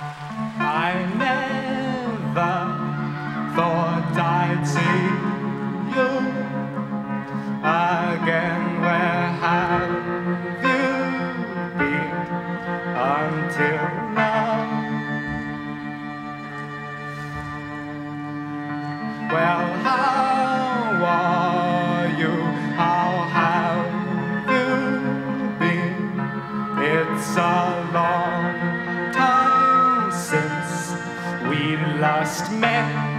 I never thought I'd see you again. Where have you been until now? Well, how are you? How have you been? It's a long time since we last met.